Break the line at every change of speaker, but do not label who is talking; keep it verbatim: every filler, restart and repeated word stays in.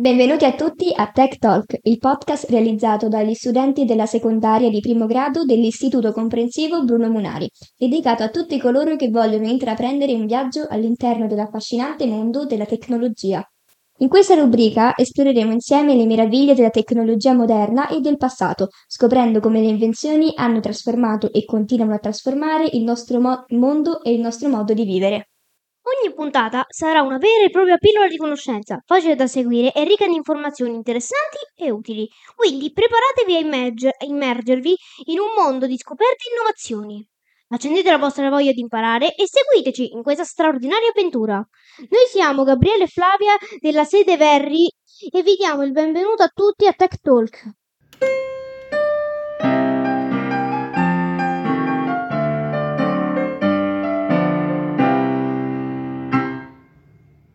Benvenuti a tutti a Tech Talk, il podcast realizzato dagli studenti della secondaria di primo grado dell'Istituto Comprensivo Bruno Munari, dedicato a tutti coloro che vogliono intraprendere un viaggio all'interno dell'affascinante mondo della tecnologia. In questa rubrica esploreremo insieme le meraviglie della tecnologia moderna e del passato, scoprendo come le invenzioni hanno trasformato e continuano a trasformare il nostro mo- mondo e il nostro modo di vivere.
Ogni puntata sarà una vera e propria pillola di conoscenza, facile da seguire e ricca di informazioni interessanti e utili. Quindi preparatevi a, immerger- a immergervi in un mondo di scoperte e innovazioni. Accendete la vostra voglia di imparare e seguiteci in questa straordinaria avventura. Noi siamo Gabriele e Flavia della sede Verri e vi diamo il benvenuto a tutti a Tech Talk.